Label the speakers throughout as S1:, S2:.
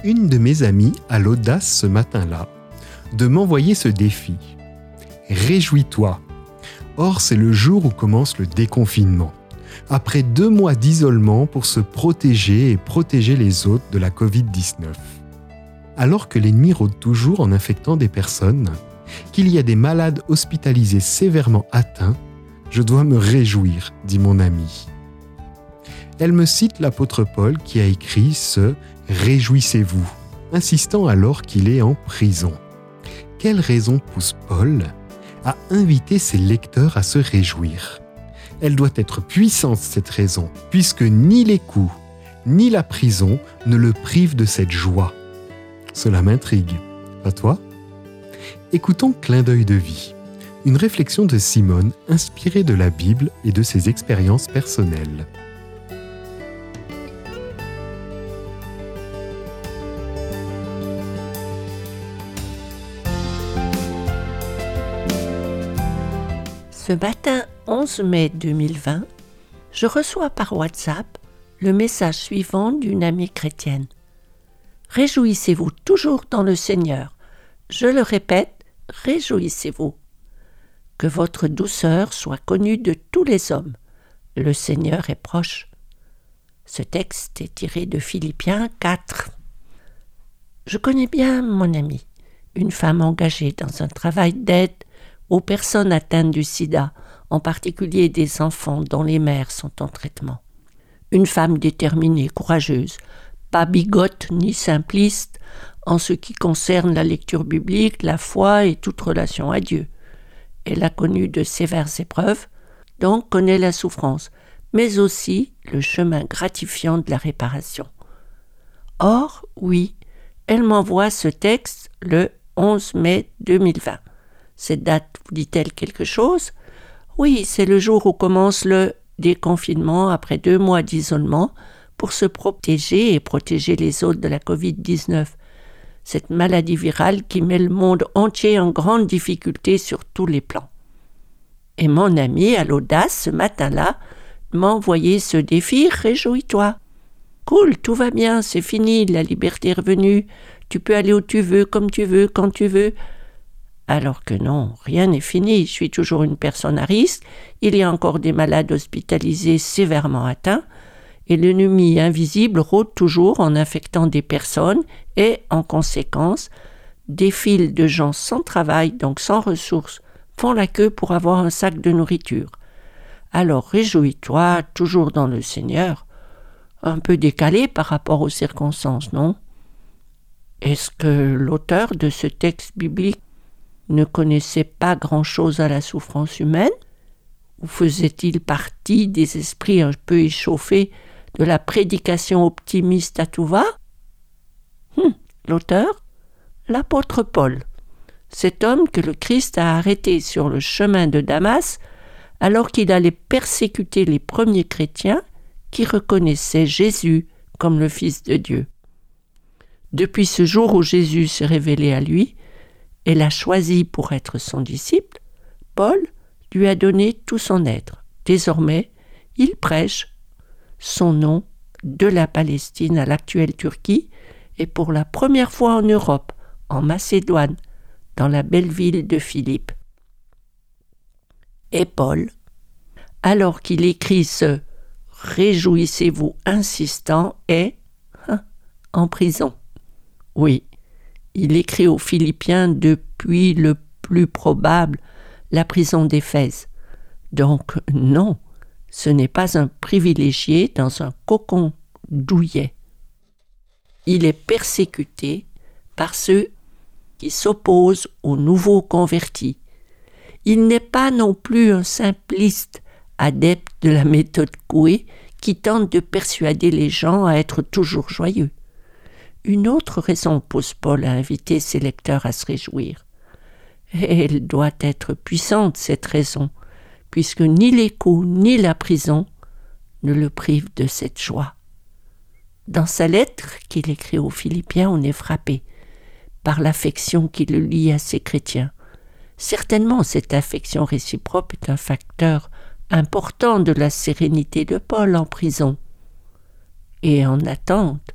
S1: Une de mes amies a l'audace ce matin-là de m'envoyer ce défi. Réjouis-toi. Or, c'est le jour où commence le déconfinement. Après 2 mois d'isolement pour se protéger et protéger les autres de la Covid-19. Alors que l'ennemi rôde toujours en infectant des personnes, qu'il y a des malades hospitalisés sévèrement atteints, je dois me réjouir, dit mon amie. Elle me cite l'apôtre Paul qui a écrit ce « Réjouissez-vous », insistant alors qu'il est en prison. Quelle raison pousse Paul à inviter ses lecteurs à se réjouir ? Elle doit être puissante cette raison, puisque ni les coups, ni la prison ne le privent de cette joie. Cela m'intrigue, pas toi ? Écoutons Clin d'œil de vie, une réflexion de Simone inspirée de la Bible et de ses expériences personnelles.
S2: Ce matin 11 mai 2020, je reçois par WhatsApp le message suivant d'une amie chrétienne. « Réjouissez-vous toujours dans le Seigneur. Je le répète, réjouissez-vous. Que votre douceur soit connue de tous les hommes. Le Seigneur est proche. » Ce texte est tiré de Philippiens 4. Je connais bien mon amie, une femme engagée dans un travail d'aide aux personnes atteintes du sida, en particulier des enfants dont les mères sont en traitement. Une femme déterminée, courageuse, pas bigote ni simpliste en ce qui concerne la lecture biblique, la foi et toute relation à Dieu. Elle a connu de sévères épreuves, donc connaît la souffrance, mais aussi le chemin gratifiant de la réparation. Or, oui, elle m'envoie ce texte le 11 mai 2020. Cette date vous dit-elle quelque chose ? Oui, c'est le jour où commence le déconfinement après 2 mois d'isolement pour se protéger et protéger les autres de la Covid-19. Cette maladie virale qui met le monde entier en grande difficulté sur tous les plans. Et mon ami a l'audace ce matin-là de m'envoyer ce défi « Réjouis-toi ». Cool, tout va bien, c'est fini, la liberté est revenue, tu peux aller où tu veux, comme tu veux, quand tu veux. Alors que non, rien n'est fini, je suis toujours une personne à risque, il y a encore des malades hospitalisés sévèrement atteints, et l'ennemi invisible rôde toujours en infectant des personnes et, en conséquence, des files de gens sans travail, donc sans ressources, font la queue pour avoir un sac de nourriture. Alors réjouis-toi, toujours dans le Seigneur, un peu décalé par rapport aux circonstances, non ? Est-ce que l'auteur de ce texte biblique ne connaissait pas grand-chose à la souffrance humaine ? Ou faisait-il partie des esprits un peu échauffés de la prédication optimiste à tout va ? L'auteur ? L'apôtre Paul, cet homme que le Christ a arrêté sur le chemin de Damas alors qu'il allait persécuter les premiers chrétiens qui reconnaissaient Jésus comme le Fils de Dieu. Depuis ce jour où Jésus s'est révélé à lui et l'a choisi pour être son disciple, Paul lui a donné tout son être. Désormais, il prêche son nom de la Palestine à l'actuelle Turquie et pour la première fois en Europe, en Macédoine, dans la belle ville de Philippe. Et Paul, alors qu'il écrit ce « Réjouissez-vous insistant » est en prison. Oui, il écrit aux Philippiens depuis le plus probable la prison d'Éphèse. Donc non, ce n'est pas un privilégié dans un cocon douillet. Il est persécuté par ceux qui s'opposent aux nouveaux convertis. Il n'est pas non plus un simpliste adepte de la méthode Coué qui tente de persuader les gens à être toujours joyeux. Une autre raison pousse Paul à inviter ses lecteurs à se réjouir. Et elle doit être puissante, cette raison, puisque ni les coups ni la prison ne le privent de cette joie. Dans sa lettre qu'il écrit aux Philippiens, on est frappé par l'affection qui le lie à ses chrétiens. Certainement, cette affection réciproque est un facteur important de la sérénité de Paul en prison et en attente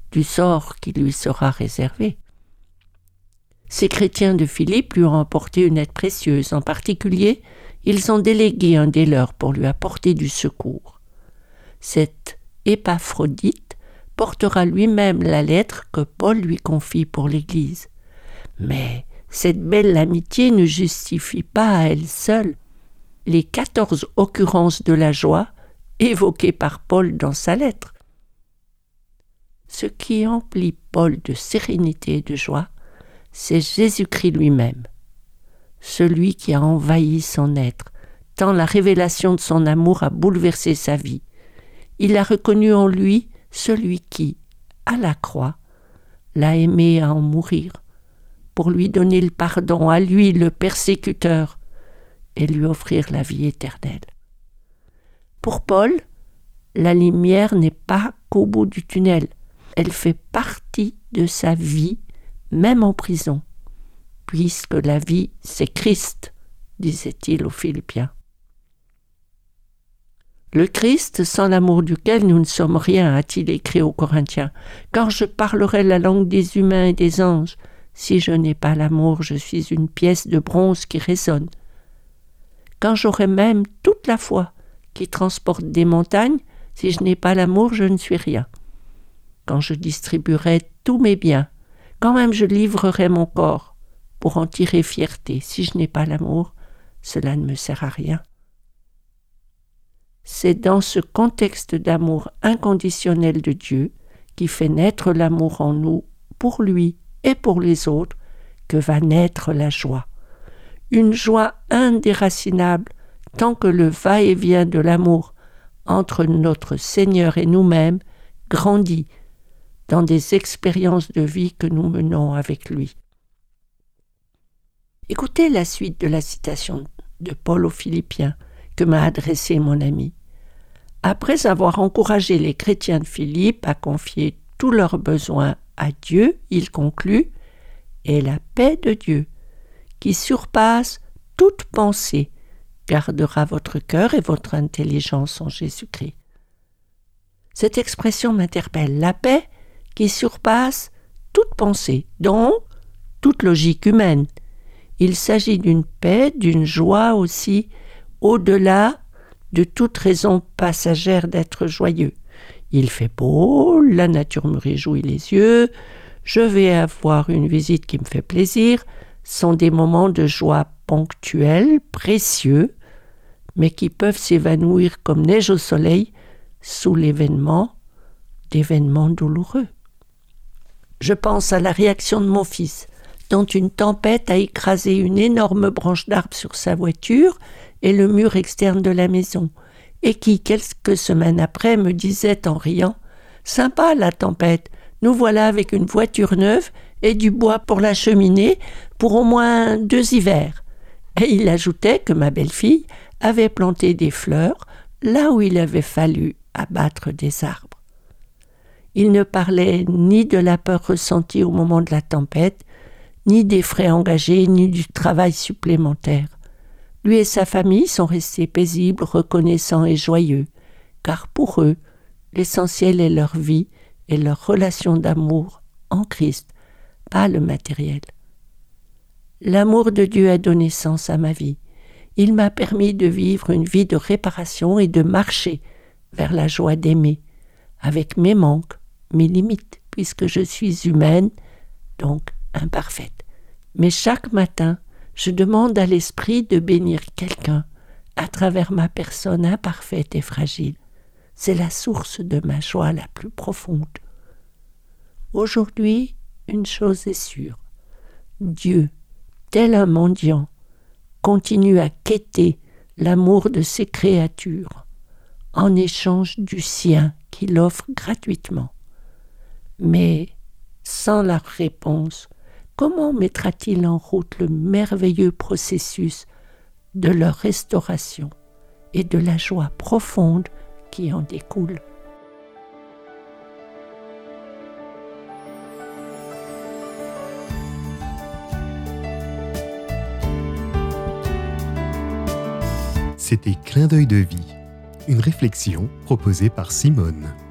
S2: du sort qui lui sera réservé. Ces chrétiens de Philippe lui ont apporté une aide précieuse. En particulier, ils ont délégué un des leurs pour lui apporter du secours. Cet Épaphrodite portera lui-même la lettre que Paul lui confie pour l'Église. Mais cette belle amitié ne justifie pas à elle seule les 14 occurrences de la joie évoquées par Paul dans sa lettre. Ce qui emplit Paul de sérénité et de joie, c'est Jésus-Christ lui-même, celui qui a envahi son être, tant la révélation de son amour a bouleversé sa vie. Il a reconnu en lui celui qui, à la croix, l'a aimé à en mourir, pour lui donner le pardon à lui, le persécuteur, et lui offrir la vie éternelle. Pour Paul, la lumière n'est pas qu'au bout du tunnel, elle fait partie de sa vie, même en prison, puisque la vie, c'est Christ, disait-il aux Philippiens. Le Christ, sans l'amour duquel nous ne sommes rien, a-t-il écrit aux Corinthiens. Quand je parlerai la langue des humains et des anges, si je n'ai pas l'amour, je suis une pièce de bronze qui résonne. Quand j'aurai même toute la foi qui transporte des montagnes, si je n'ai pas l'amour, je ne suis rien. Quand je distribuerai tous mes biens, quand même je livrerai mon corps pour en tirer fierté. Si je n'ai pas l'amour, cela ne me sert à rien. C'est dans ce contexte d'amour inconditionnel de Dieu qui fait naître l'amour en nous pour lui et pour les autres que va naître la joie. Une joie indéracinable tant que le va-et-vient de l'amour entre notre Seigneur et nous-mêmes grandit dans des expériences de vie que nous menons avec lui. Écoutez la suite de la citation de Paul aux Philippiens que m'a adressée mon ami. Après avoir encouragé les chrétiens de Philippe à confier tous leurs besoins à Dieu, il conclut « Et la paix de Dieu, qui surpasse toute pensée, gardera votre cœur et votre intelligence en Jésus-Christ. » Cette expression m'interpelle. La paix qui surpasse toute pensée, donc toute logique humaine. Il s'agit d'une paix, d'une joie aussi, au-delà de toute raison passagère d'être joyeux. Il fait beau, la nature me réjouit les yeux, je vais avoir une visite qui me fait plaisir, sont des moments de joie ponctuels, précieux, mais qui peuvent s'évanouir comme neige au soleil sous l'événement d'événements douloureux. Je pense à la réaction de mon fils, dont une tempête a écrasé une énorme branche d'arbre sur sa voiture et le mur externe de la maison, et qui, quelques semaines après, me disait en riant « Sympa la tempête, nous voilà avec une voiture neuve et du bois pour la cheminée pour au moins 2 hivers. » Et il ajoutait que ma belle-fille avait planté des fleurs là où il avait fallu abattre des arbres. Il ne parlait ni de la peur ressentie au moment de la tempête, ni des frais engagés, ni du travail supplémentaire. Lui et sa famille sont restés paisibles, reconnaissants et joyeux, car pour eux, l'essentiel est leur vie et leur relation d'amour en Christ, pas le matériel. L'amour de Dieu a donné sens à ma vie. Il m'a permis de vivre une vie de réparation et de marcher vers la joie d'aimer, avec mes manques, mes limites, puisque je suis humaine, donc imparfaite. Mais chaque matin, je demande à l'Esprit de bénir quelqu'un à travers ma personne imparfaite et fragile. C'est la source de ma joie la plus profonde. Aujourd'hui, une chose est sûre. Dieu, tel un mendiant, continue à quêter l'amour de ses créatures en échange du sien qu'il offre gratuitement. Mais sans la réponse, comment mettra-t-il en route le merveilleux processus de leur restauration et de la joie profonde qui en découle?
S1: C'était Clin d'œil de vie, une réflexion proposée par Simone.